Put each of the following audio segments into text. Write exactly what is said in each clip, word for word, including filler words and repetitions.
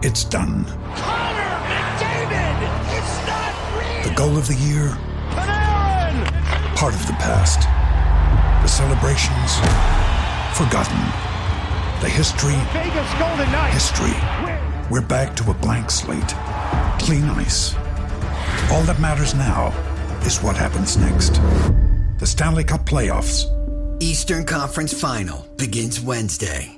It's done. Connor McDavid! It's not real! The goal of the year? Panarin! Part of the past. The celebrations? Forgotten. The history? Vegas Golden Knights! History. We're back to a blank slate. Clean ice. All that matters now is what happens next. The Stanley Cup Playoffs. Eastern Conference Final begins Wednesday.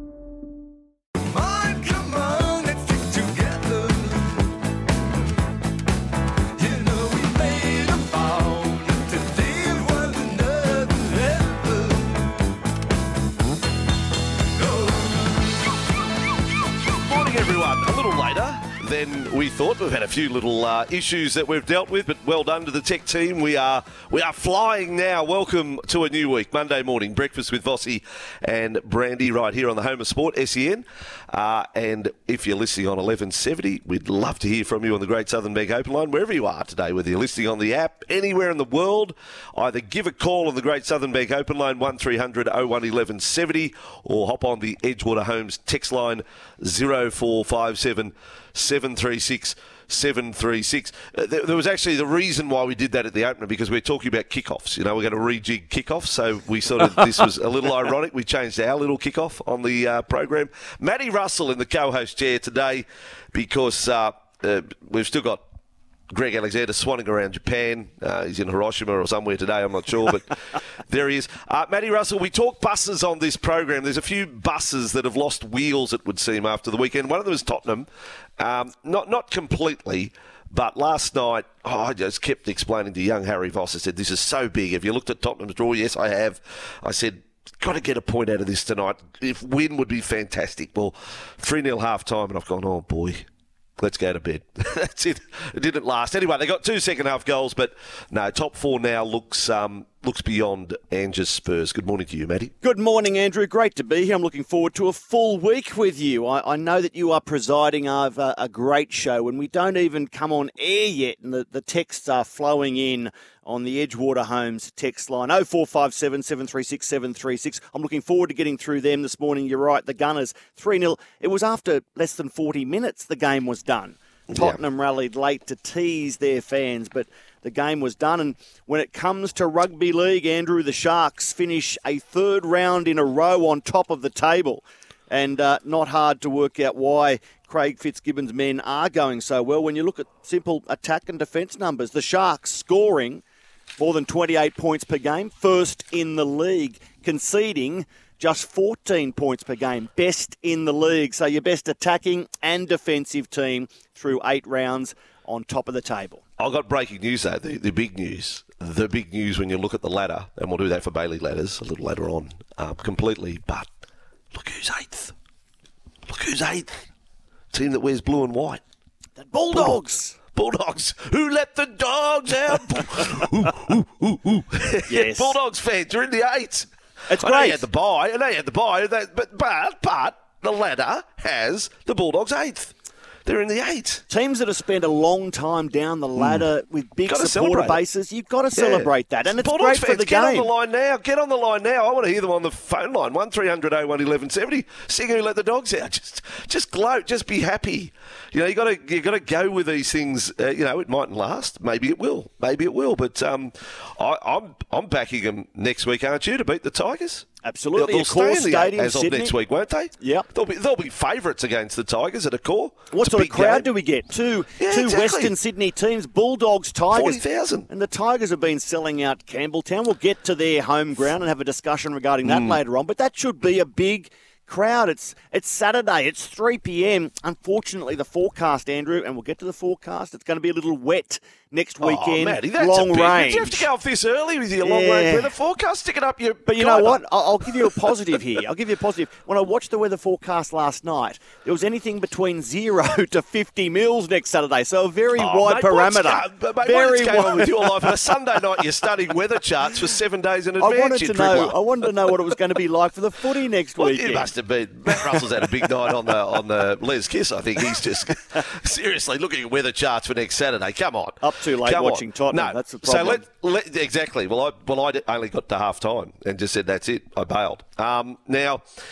Than we thought. We've had a few little uh, issues that we've dealt with, but well done to the tech team. We are we are flying now. Welcome to a new week, Monday morning breakfast with Vossi and Brandy right here on the Home of Sport, S E N. Uh, and if you're listening on eleven seventy, we'd love to hear from you on the Great Southern Bank Open line, wherever you are today, whether you're listening on the app, anywhere in the world. Either give a call on the Great Southern Bank Open line, one three hundred oh one eleven seventy, or hop on the Edgewater Homes text line, zero four five seven seven three six seven three six. Uh, there, there was actually the reason why we did that at the opener, because we're talking about kickoffs. You know, we're going to rejig kickoffs, so we sort of, this was a little ironic. We changed our little kickoff on the uh, program. Matty Russell in the co-host chair today, because uh, uh, we've still got Greg Alexander swanning around Japan. Uh, he's in Hiroshima or somewhere today, I'm not sure, but there he is. Uh, Matty Russell, we talk buses on this program. There's a few buses that have lost wheels, it would seem, after the weekend. One of them is Tottenham. Um, not not completely, but last night, oh, I just kept explaining to young Harry Voss. I said, this is so big. Have you looked at Tottenham's draw? Yes, I have. I said, got to get a point out of this tonight. If win would be fantastic. Well, three nil half time, and I've gone, oh boy, let's go to bed. That's it. It didn't last. Anyway, they got two second half goals, but no, top four now looks um, looks beyond Angers Spurs. Good morning to you, Matty. Good morning, Andrew. Great to be here. I'm looking forward to a full week with you. I, I know that you are presiding over a great show, and we don't even come on air yet, and the, the texts are flowing in on the Edgewater Homes text line, oh four five seven seven three six seven three six. I'm looking forward to getting through them this morning. You're right, the Gunners, three nil. It was after less than forty minutes the game was done. Tottenham yeah. rallied late to tease their fans, but the game was done. And when it comes to rugby league, Andrew, the Sharks finish a third round in a row on top of the table. And uh, not hard to work out why Craig Fitzgibbon's men are going so well. When you look at simple attack and defence numbers, the Sharks scoring more than twenty-eight points per game, first in the league, conceding just fourteen points per game, best in the league. So your best attacking and defensive team through eight rounds on top of the table. I've got breaking news, though, the, the big news. The big news when you look at the ladder, and we'll do that for Bailey ladders a little later on, um, completely, but look who's eighth. Look who's eighth. Team that wears blue and white. The Bulldogs. Bulldogs. Who let the dogs out? ooh, ooh, ooh, ooh. Yes. Bulldogs fans, you're in the eight. It's I great. know you had the buy. I know you had the buy, that, but, but, but the ladder has the Bulldogs eighth. They're in the eight. Teams that have spent a long time down the ladder mm. with big Gotta supporter bases, you've got to yeah. celebrate that. And it's Bulldogs great for fans, the get game. Get on the line now. Get on the line now. I want to hear them on the phone line. one three hundred oh one eleven seventy. Sing who let the dogs out. Just just gloat. Just be happy. You know, you got to you got to go with these things. Uh, you know, it mightn't last. Maybe it will. Maybe it will. But um, I, I'm I'm backing them next week, aren't you, to beat the Tigers? Absolutely. They'll, they'll stay stay in the Stadium, as of Sydney. next week, won't they? Yeah. They'll be they'll be favourites against the Tigers at a core. What it's sort of crowd game. do we get? Two yeah, two exactly. Western Sydney teams, Bulldogs, Tigers. forty thousand. And the Tigers have been selling out Campbelltown. We'll get to their home ground and have a discussion regarding that mm. later on. But that should be a big crowd. It's it's Saturday. It's three p.m. Unfortunately, the forecast, Andrew, and we'll get to the forecast, it's going to be a little wet next weekend. Oh, Matty, that's long a big, range. You have to go off this early with your long yeah. range weather forecast. Stick it up your But you guider. know what? I'll, I'll give you a positive here. I'll give you a positive. When I watched the weather forecast last night, there was anything between zero to fifty mils next Saturday. So a very oh, wide mate, parameter. What's, mate, very what's going wide. on with your life? On a Sunday night, you're studying weather charts for seven days in advance. I wanted you to know. dribbler. I wanted to know what it was going to be like for the footy next well, weekend. You must have been. Matt Russell's had a big night on the on the Les Kiss. I think he's just seriously looking at weather charts for next Saturday. Come on, up too late Come watching on. Tottenham. No, that's the problem. So let, let exactly. Well, I well I only got to half time and just said that's it. I bailed. Um, now.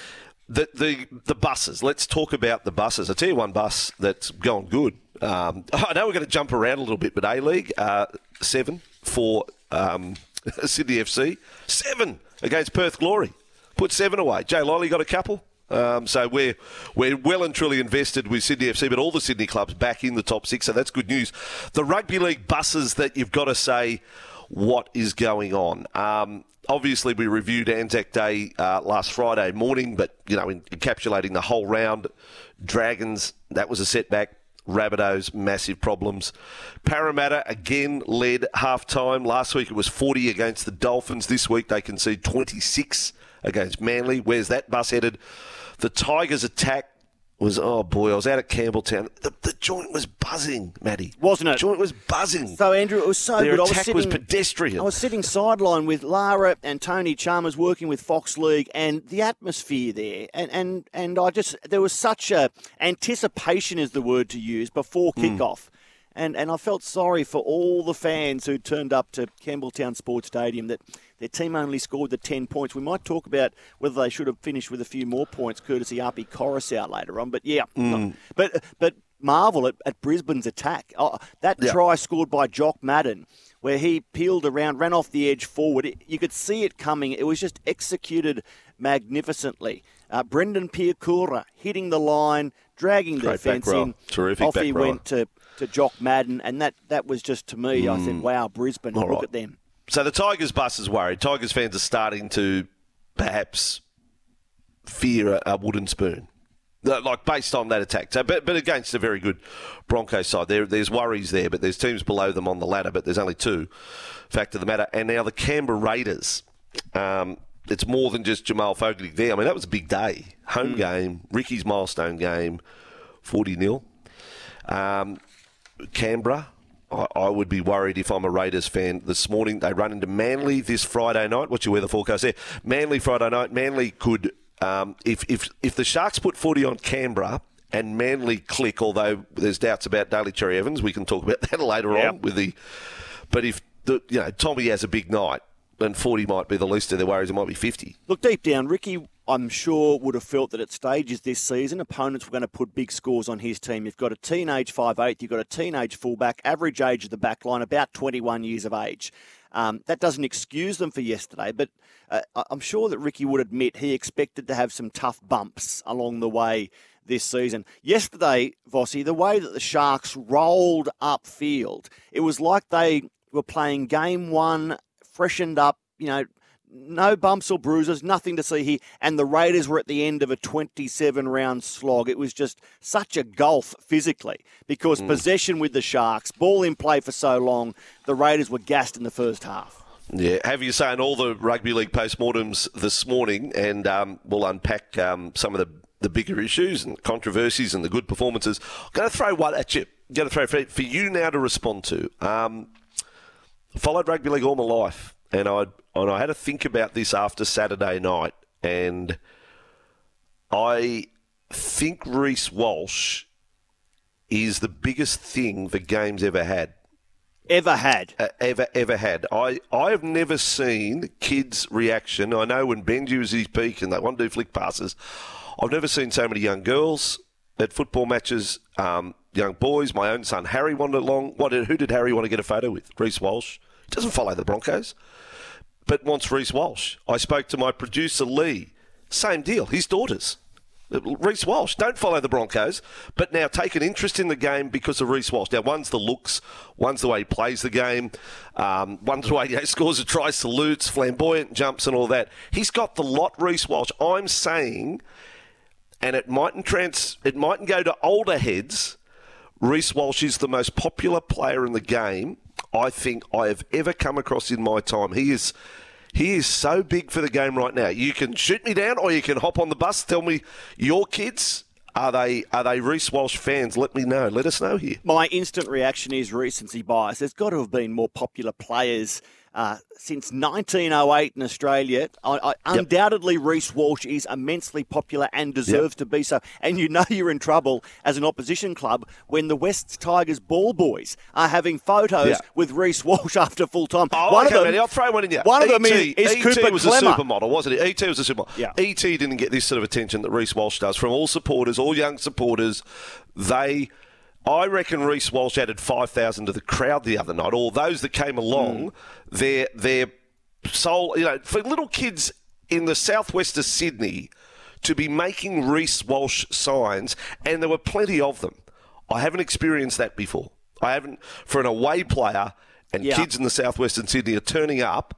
the, the the buses. Let's talk about the buses. I tell you one bus that's going good. Um, I know we're going to jump around a little bit, but A-League, uh, seven for um, Sydney F C. Seven against Perth Glory. Put seven away. Jay Liley got a couple. Um, so we're we're well and truly invested with Sydney F C, but all the Sydney clubs back in the top six, so that's good news. The rugby league buses that you've got to say what is going on. Um, obviously, we reviewed Anzac Day uh, last Friday morning, but you know, encapsulating the whole round, Dragons, that was a setback. Rabbitohs, massive problems. Parramatta, again, led half-time. Last week it was forty against the Dolphins. This week they concede twenty-six against Manly. Where's that bus headed? The Tigers' attack was, oh boy, I was out at Campbelltown. The, the joint was buzzing, Matty. Wasn't it? The joint was buzzing. So, Andrew, it was so Their good. attack I was, sitting, was pedestrian. I was sitting sideline with Lara and Tony Chalmers working with Fox League, and the atmosphere there, and, and, and I just, there was such a, anticipation is the word to use, before kickoff. Mm. And and I felt sorry for all the fans who turned up to Campbelltown Sports Stadium that their team only scored the ten points. We might talk about whether they should have finished with a few more points, courtesy Arpi Coruscant later on. But yeah, mm. but but marvel at, at Brisbane's attack. Oh, that yeah. try scored by Jock Madden, where he peeled around, ran off the edge forward. It, you could see it coming. It was just executed magnificently. Uh, Brendan Piakura hitting the line, dragging the defence in. Terrific Off back he row. went to, to Jock Madden, and that, that was just, to me, mm. I said, wow, Brisbane, All look right. at them. So the Tigers bus is worried. Tigers fans are starting to perhaps fear a, a wooden spoon, like based on that attack. So, but, but against a very good Broncos side, there there's worries there. But there's teams below them on the ladder, but there's only two. Fact of the matter. And now the Canberra Raiders. Um, it's more than just Jamal Fogarty there. I mean, that was a big day. Home mm. game, Ricky's milestone game, forty nil. Um, Canberra. I, I would be worried if I'm a Raiders fan. This morning they run into Manly this Friday night. What's your weather forecast there? Manly Friday night. Manly could, um, if if if the Sharks put footy on Canberra and Manly click, although there's doubts about Daly Cherry Evans, we can talk about that later yep. on with the. But if the you know Tommy has a big night, then forty might be the least of their worries. It might be fifty. Look, deep down, Ricky, I'm sure, would have felt that at stages this season, opponents were going to put big scores on his team. You've got a teenage five eighth, you've got a teenage fullback, average age of the back line, about twenty-one years of age. Um, that doesn't excuse them for yesterday, but uh, I'm sure that Ricky would admit he expected to have some tough bumps along the way this season. Yesterday, Vossi, the way that the Sharks rolled upfield, it was like they were playing game one, freshened up, you know, no bumps or bruises, nothing to see here. And the Raiders were at the end of a twenty-seven round slog. It was just such a gulf physically because mm. possession with the Sharks, ball in play for so long, the Raiders were gassed in the first half. Yeah, have you saying all the rugby league postmortems this morning, and um, we'll unpack um, some of the, the bigger issues and controversies and the good performances. I'm going to throw one at you. I'm going to throw for, for you now to respond to. Um, followed rugby league all my life. And I and I had to think about this after Saturday night, and I think Reece Walsh is the biggest thing the game's ever had. Ever had. Uh, ever, ever had. I, I have never seen kids' reaction. I know when Benji was at his peak and they want to do flick passes, I've never seen so many young girls at football matches, um, young boys. My own son Harry wanted along. What did, who did Harry want to get a photo with? Reece Walsh. He doesn't follow the Broncos, but wants Reece Walsh. I spoke to my producer, Lee. Same deal. His daughters. Reece Walsh. Don't follow the Broncos, but now take an interest in the game because of Reece Walsh. Now, one's the looks, one's the way he plays the game, um, one's the way he scores a try, salutes, flamboyant jumps and all that. He's got the lot, Reece Walsh. I'm saying, and it mightn't, trans, it mightn't go to older heads, Reece Walsh is the most popular player in the game I think I have ever come across in my time. He is he is so big for the game right now. You can shoot me down or you can hop on the bus. Tell me your kids, are they are they Reece Walsh fans? Let me know. Let us know here. My instant reaction is recency bias. There's got to have been more popular players uh, since nineteen oh eight in Australia. I, I, yep. Undoubtedly, Reece Walsh is immensely popular and deserves yep. to be so. And you know you're in trouble as an opposition club when the West Tigers ball boys are having photos yep. with Reece Walsh after full time. Oh, one okay, of them, I'll throw one in you. One E T, of them is, is E T Cooper was Clemmer. a supermodel, wasn't it? E T was a supermodel. Yeah. E T didn't get this sort of attention that Reece Walsh does from all supporters, all young supporters. They... I reckon Reece Walsh added five thousand to the crowd the other night. All those that came along, mm. their their soul, you know, for little kids in the southwest of Sydney to be making Reece Walsh signs, and there were plenty of them. I haven't experienced that before. I haven't, for an away player, and yeah. kids in the southwestern Sydney are turning up.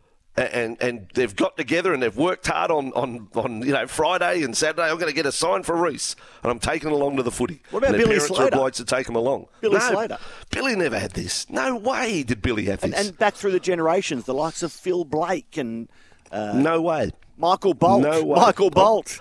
And and they've got together and they've worked hard on, on, on you know Friday and Saturday. I'm going to get a sign for Reece, and I'm taking it along to the footy. What about and Billy parents Slater? Are obliged to take them along. Billy no, Slater. Billy never had this. No way did Billy have this. And, and back through the generations, the likes of Phil Blake and uh, no way. Michael Bolt. No way. Michael Bolt.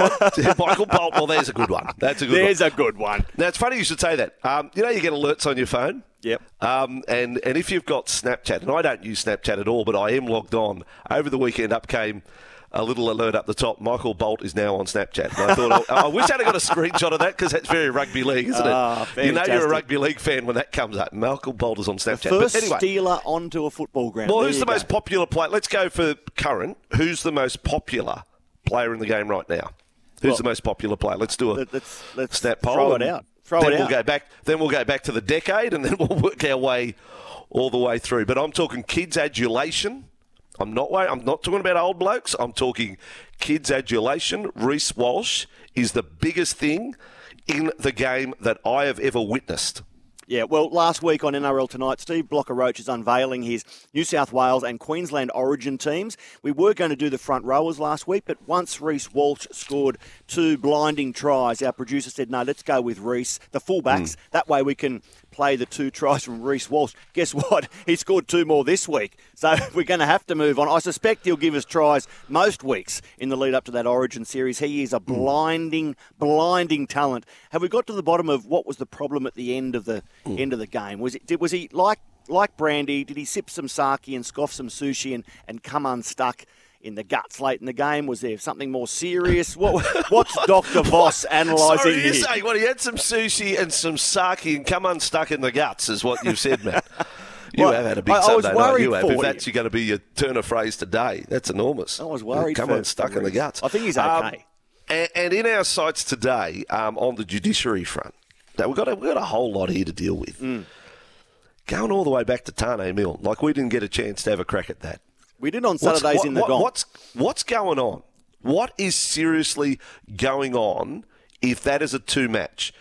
I, Michael Bolt. Well, there's a good one. That's a good. There's one. a good one. Now it's funny you should say that. Um, you know, you get alerts on your phone. Yep. Um, and, and if you've got Snapchat, and I don't use Snapchat at all, but I am logged on, over the weekend up came a little alert up the top. Michael Bolt is now on Snapchat. And I thought, I, I wish I'd have got a screenshot of that because that's very rugby league, isn't it? Oh, you know you're a rugby league fan when that comes up. Michael Bolt is on Snapchat. The first but anyway, Steeler onto a football ground. Well, there who's the go. most popular player? Let's go for current. Who's the most popular player in the game right now? Who's well, the most popular player? Let's do a let's, let's snap poll. Throw it out. Throw then it we'll out. go back. Then we'll go back to the decade, and then we'll work our way all the way through. But I'm talking kids adulation. I'm not. I'm not talking about old blokes. I'm talking kids adulation. Reece Walsh is the biggest thing in the game that I have ever witnessed. Yeah, well, last week on N R L Tonight, Steve Blocker-Roach is unveiling his New South Wales and Queensland origin teams. We were going to do the front rowers last week, but once Reece Walsh scored two blinding tries, our producer said, no, let's go with Reece, the fullbacks. Mm. That way we can play the two tries from Reece Walsh. Guess what? He scored two more this week. So we're going to have to move on. I suspect he'll give us tries most weeks in the lead up to that Origin series. He is a blinding, blinding talent. Have we got to the bottom of what was the problem at the end of the mm. end of the game? Was it? Did, was he like like Brandy? Did he sip some sake and scoff some sushi and, and come unstuck in the guts late in the game? Was there something more serious? What, what's Doctor Voss analysing Sorry, here? you're saying, well, he had some sushi and some sake and come unstuck in the guts is what you've said, Matt. You well, have had a big I, I Sunday night. You have. For If that's going to be your turn of phrase today, that's enormous. I was worried. Come for, unstuck in the guts. I think he's okay. Um, and, and in our sights today, um, on the judiciary front, now we've got a, we've got a whole lot here to deal with. Mm. Going all the way back to Tane Milne, like we didn't get a chance to have a crack at that. We did on Saturdays what's, in the what, Gong. What's, what's going on? What is seriously going on if that is a two-match?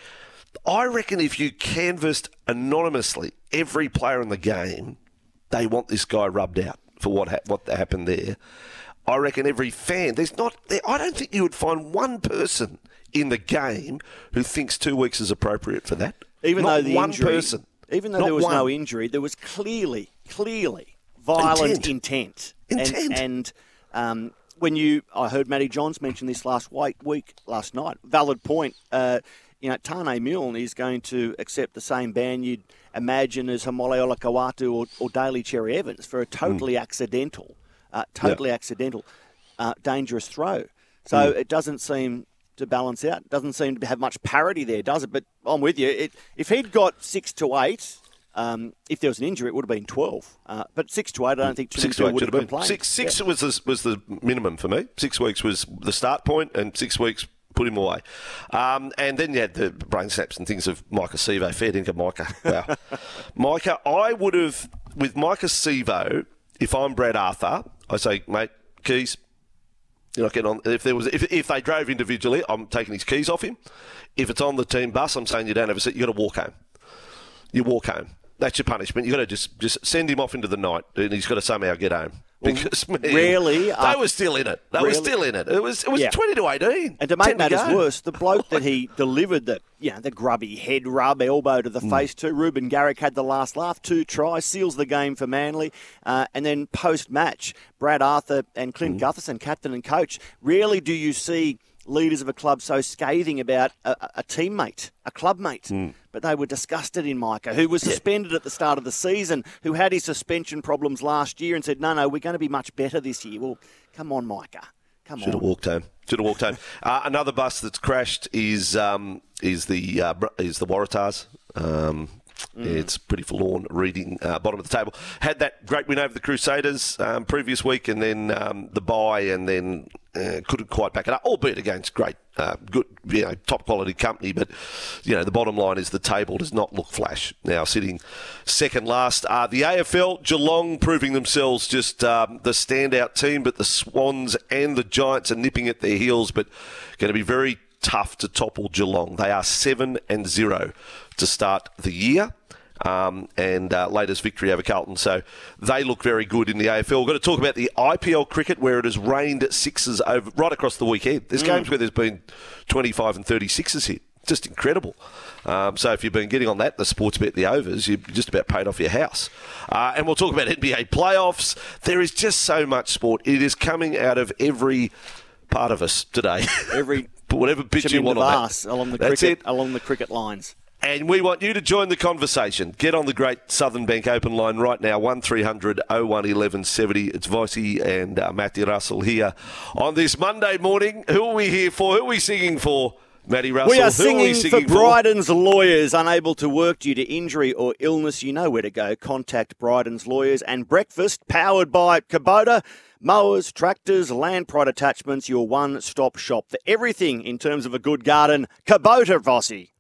I reckon if you canvassed anonymously every player in the game, they want this guy rubbed out for what ha- what happened there. I reckon every fan, there's not, there, I don't think you would find one person in the game who thinks two weeks is appropriate for that. Even not though the one injury, person. Even though not there was one. no injury, there was clearly, clearly violent intent. Intent. And, and um, when you, I heard Matty Johns mention this last week, week last night. Valid point. Uh, you know, Tane Milne is going to accept the same ban you'd imagine as Hamole Olakawatu or, or Daly Cherry Evans for a totally mm. accidental, uh, totally yep. accidental, uh, dangerous throw. So mm. it doesn't seem to balance out. It doesn't seem to have much parity there, does it? But I'm with you. It, if he'd got six to eight, um, if there was an injury, it would have been twelve. Uh, but six to eight, I don't think too many people would have been complained. Six, six yeah. was the, was the minimum for me. Six weeks was the start point, and six weeks put him away. Um, and then you had the brain snaps and things of Micah Sevo. Fair dinkum, Micah. Wow. Micah, I would have, with Micah Sevo, if I'm Brad Arthur, I say, mate, keys, you're not getting on. If there was, if, if they drove individually, I'm taking his keys off him. If it's on the team bus, I'm saying you don't have a seat. You've got to walk home. You walk home. That's your punishment. You've got to just, just send him off into the night, and he's got to somehow get home. Because man, rarely, uh, they were still in it. They rarely, were still in it. It was it was yeah. twenty to eighteen. And to make matters to worse, the bloke that he delivered the you know the grubby head rub elbow to the mm. face to, Ruben Garrick had the last laugh, two tries, seals the game for Manly, uh, and then post match, Brad Arthur and Clint mm. Gutherson, captain and coach. Rarely do you see leaders of a club so scathing about a, a teammate, a clubmate. Mm. But they were disgusted in Micah, who was suspended yeah. at the start of the season, who had his suspension problems last year and said, no, no, we're going to be much better this year. Well, come on, Micah. Come Should on. have walked home. Should have walked home. Uh, another bus that's crashed is um, is the uh, is the Waratahs. Um, mm. It's pretty forlorn reading, uh, bottom of the table. Had that great win over the Crusaders um, previous week, and then um, the bye, and then uh, couldn't quite back it up, albeit against great, uh, good, you know, top quality company. But you know, the bottom line is the table does not look flash. Now sitting second last, uh, the A F L, Geelong proving themselves just um, the standout team, but the Swans and the Giants are nipping at their heels, but going to be very tough to topple Geelong. They are seven and zero to start the year. Um, and uh, latest victory over Carlton. So they look very good in the A F L. We've got to talk about the I P L cricket, where it has rained sixes over right across the weekend. There's mm. games where there's been twenty-five and thirty-sixes hit. Just incredible. Um, so if you've been getting on that, the sports bet, the overs, you've just about paid off your house. Uh, and we'll talk about N B A playoffs. There is just so much sport. It is coming out of every part of us today. Every whatever pitch you want on that. Along the cricket, it. along the cricket lines. And we want you to join the conversation. Get on the great Southern Bank open line right now, one three hundred oh one eleven seventy. It's Vossi and uh, Matty Russell here on this Monday morning. Who are we here for? Who are we singing for, Matty Russell? We are Who singing, are we singing for, for Bryden's Lawyers. Unable to work due to injury or illness, you know where to go. Contact Bryden's Lawyers. And breakfast powered by Kubota. Mowers, tractors, land pride attachments, your one-stop shop for everything in terms of a good garden. Kubota, Vossi.